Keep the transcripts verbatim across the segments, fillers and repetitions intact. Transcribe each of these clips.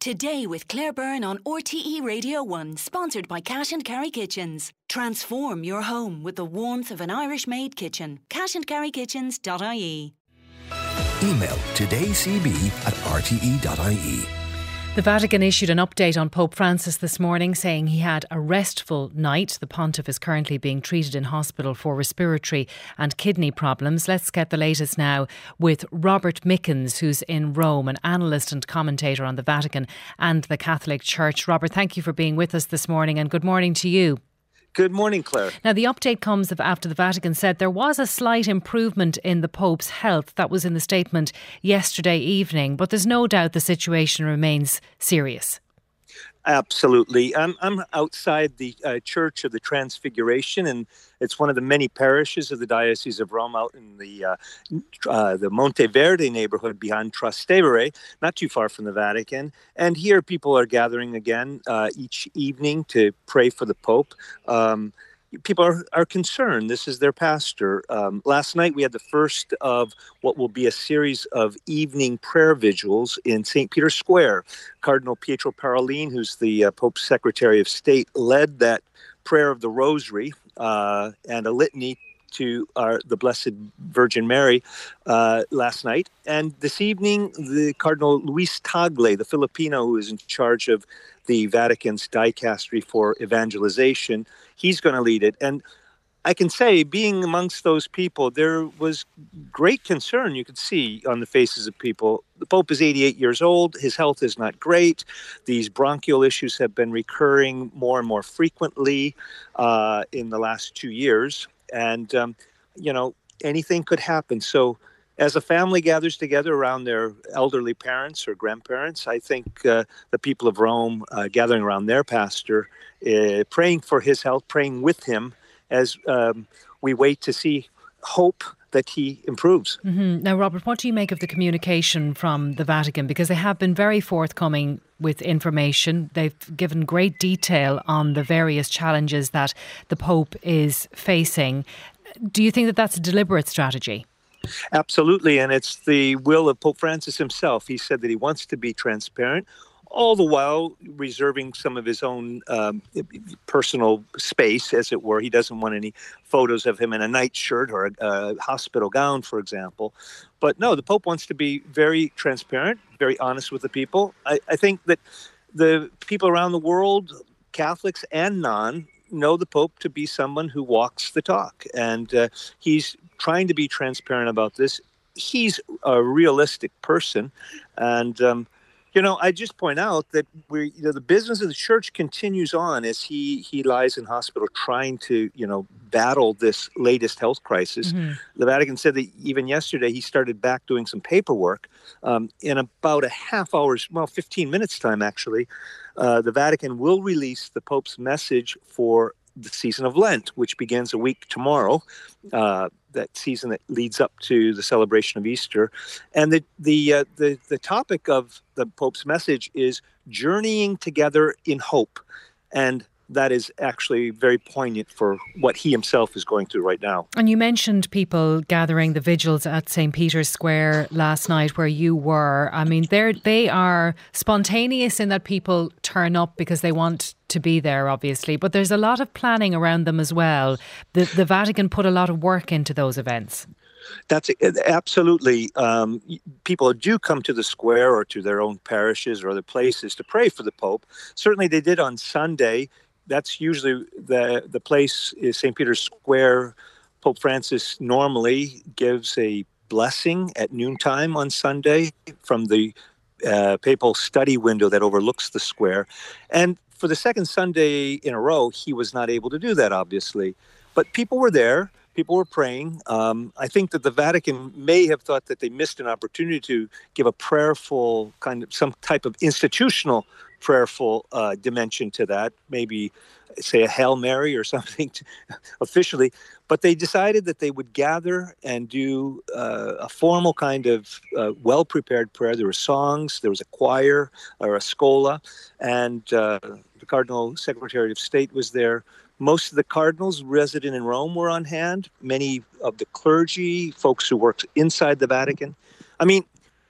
Today with Claire Byrne on R T E Radio one, sponsored by Cash and Carry Kitchens. Transform your home with the warmth of an Irish-made kitchen. cash and carry kitchens dot I E. Email todaycb at r t e dot I E. The Vatican issued an update on Pope Francis this morning saying he had a restful night. The pontiff is currently being treated in hospital for respiratory and kidney problems. Let's get the latest now with Robert Mickens, who's in Rome, an analyst and commentator on the Vatican and the Catholic Church. Robert, thank you for being with us this morning, and good morning to you. Good morning, Claire. Now, the update comes after the Vatican said there was a slight improvement in the Pope's health. That was in the statement yesterday evening, but there's no doubt the situation remains serious. Absolutely. I'm I'm outside the uh, Church of the Transfiguration, and it's one of the many parishes of the Diocese of Rome out in the uh, uh, the Monteverde neighborhood behind Trastevere, not too far from the Vatican. And here people are gathering again uh, each evening to pray for the Pope. Um, People are, are concerned. This is their pastor. Um, last night we had the first of what will be a series of evening prayer vigils in Saint Peter's Square. Cardinal Pietro Parolin, who's the uh, Pope's Secretary of State, led that prayer of the Rosary uh, and a litany to our, the Blessed Virgin Mary uh, last night. And this evening, the Cardinal Luis Tagle, the Filipino who is in charge of the Vatican's dicastery for evangelization, he's going to lead it. And I can say, being amongst those people, there was great concern you could see on the faces of people. The Pope is eighty-eight years old. His health is not great. These bronchial issues have been recurring more and more frequently uh, in the last two years. And, um, you know, anything could happen. So as a family gathers together around their elderly parents or grandparents, I think uh, the people of Rome uh, gathering around their pastor, uh, praying for his health, praying with him as um, we wait to see hope that he improves. Mm-hmm. Now, Robert, what do you make of the communication from the Vatican? Because they have been very forthcoming with information. They've given great detail on the various challenges that the Pope is facing. Do you think that that's a deliberate strategy? Absolutely, and it's the will of Pope Francis himself. He said that he wants to be transparent, all the while reserving some of his own um, personal space, as it were. He doesn't want any photos of him in a nightshirt or a, a hospital gown, for example. But no, the Pope wants to be very transparent, very honest with the people. I, I think that the people around the world, Catholics and non, know the Pope to be someone who walks the talk. And uh, he's trying to be transparent about this. He's a realistic person. And, um, you know, I just point out that we, you know, the business of the church continues on as he, he lies in hospital trying to, you know, battle this latest health crisis. Mm-hmm. The Vatican said that even yesterday he started back doing some paperwork. Um, in about a half hour's, well, fifteen minutes time, actually, uh, the Vatican will release the Pope's message for the season of Lent, which begins a week tomorrow, uh, that season that leads up to the celebration of Easter. And the the, uh, the the topic of the Pope's message is journeying together in hope. And that is actually very poignant for what he himself is going through right now. And you mentioned people gathering the vigils at Saint Peter's Square last night where you were. I mean, they're, they are spontaneous in that people turn up because they want to be there, obviously. But there's a lot of planning around them as well. The, the Vatican put a lot of work into those events. That's absolutely. Um, people do come to the square or to their own parishes or other places to pray for the Pope. Certainly they did on Sunday. That's usually the the place is Saint Peter's Square. Pope Francis normally gives a blessing at noontime on Sunday from the uh, papal study window that overlooks the square. And for the second Sunday in a row, he was not able to do that, obviously. But people were there. People were praying. Um, I think that the Vatican may have thought that they missed an opportunity to give a prayerful kind of some type of institutional prayerful uh, dimension to that, maybe say a Hail Mary or something to, officially. But they decided that they would gather and do uh, a formal kind of uh, well-prepared prayer. There were songs, there was a choir or a scola, and uh, the Cardinal Secretary of State was there. Most of the cardinals resident in Rome were on hand. Many of the clergy, folks who worked inside the Vatican. I mean,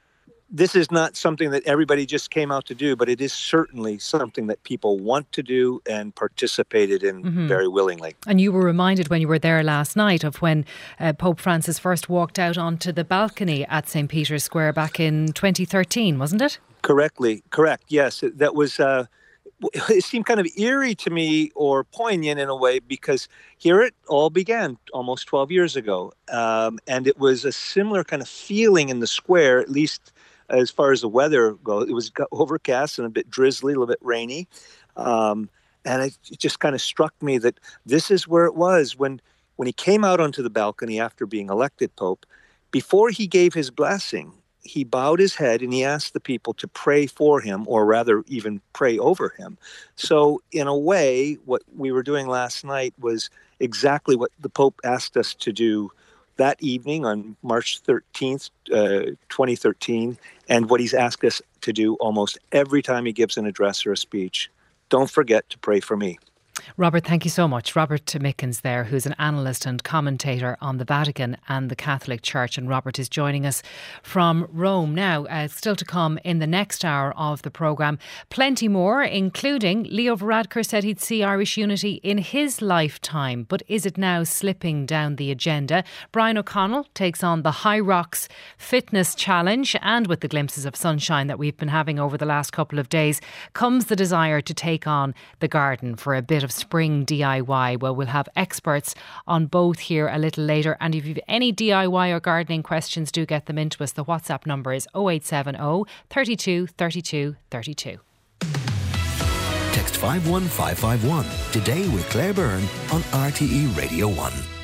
this is not something that everybody just came out to do, but it is certainly something that people want to do and participated in mm-hmm. very willingly. And you were reminded when you were there last night of when uh, Pope Francis first walked out onto the balcony at Saint Peter's Square back in twenty thirteen, wasn't it? Correctly, correct. Yes, that was. Uh, it seemed kind of eerie to me, or poignant in a way, because here it all began almost twelve years ago, um, and it was a similar kind of feeling in the square, at least as far as the weather goes. It was overcast and a bit drizzly, a little bit rainy. Um, and it just kind of struck me that this is where it was when, when he came out onto the balcony after being elected Pope. Before he gave his blessing, he bowed his head and he asked the people to pray for him, or rather even pray over him. So in a way, what we were doing last night was exactly what the Pope asked us to do that evening on March thirteenth, uh, twenty thirteen, and what he's asked us to do almost every time he gives an address or a speech. Don't forget to pray for me. Robert, thank you so much. Robert Mickens there, who's an analyst and commentator on the Vatican and the Catholic Church. And Robert is joining us from Rome. Now, uh, still to come in the next hour of the programme. Plenty more, including Leo Varadkar said he'd see Irish unity in his lifetime. But is it now slipping down the agenda? Brian O'Connell takes on the High Rocks Fitness Challenge. And with the glimpses of sunshine that we've been having over the last couple of days, comes the desire to take on the garden for a bit of spring D I Y. Well, we'll have experts on both here a little later. And if you've any D I Y or gardening questions, do get them into us. The WhatsApp number is oh eight seven oh, thirty-two, thirty-two, thirty-two. Text five one five five one today with Claire Byrne on R T E Radio one.